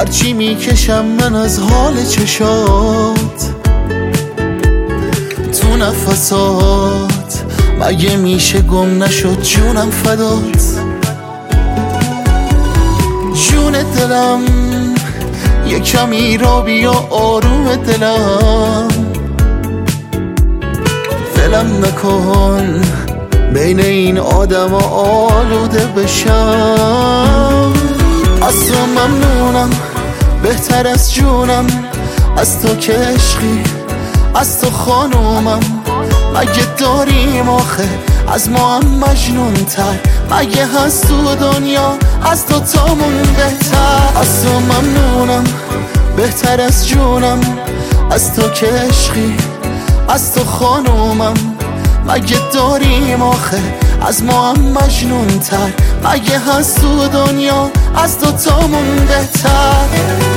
هرچی میکشم من از حال چشات تو نفسات، مگه میشه گم نشد جونم فدات. جون دلم یه کمی را بیا آروم دلم، ولم نکن بین این آدم آلوده بشم. از تو ممنونم بهتر از جونم، از تو که عشقی از تو خانومم. مگه داریم آخه از ما هم مجنون تر، مگه هست تو دنیا از تو تامون بهتر. از تو ممنونم بهتر از جونم، از تو که عشقی از تو خانومم. مگه داریم آخه از ما هم مجنون تر، مگه هست تو دنیا از تو تامون بهتر.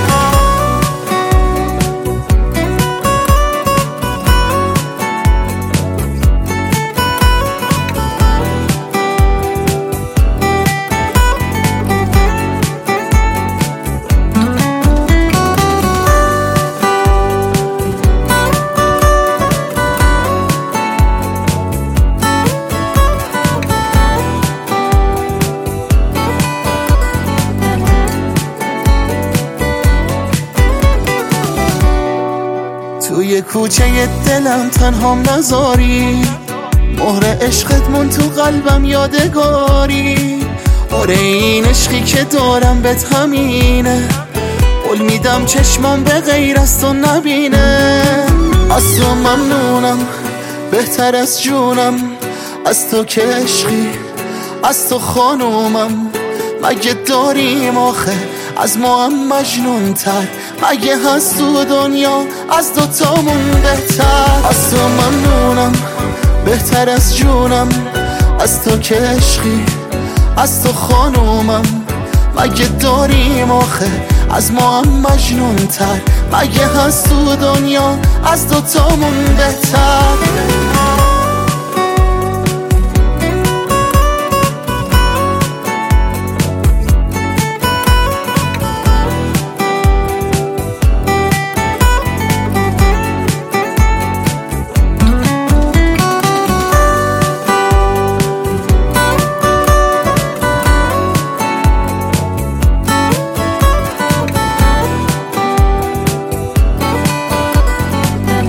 توی کوچه دلم تنهام نذاری، مهر عشقت تو قلبم یادگاری. آره این عشقی که دارم بهت همینه، قول میدم چشمام به غیر از تو نبینه. از تو ممنونم بهتر از جونم، از تو که عشقی از تو خانومم. مگه داریم آخه از ما هم مجنون تر، مگه هست تو دنیا از دو تامون بهتر. از تو ممنونم بهتر از جونم، از تو که عشقی از تو خانومم. مگه داریم آخه از ما هم مجنون تر، مگه هست تو دنیا از دو تامون بهتر.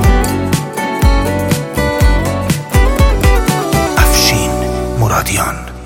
مرادیان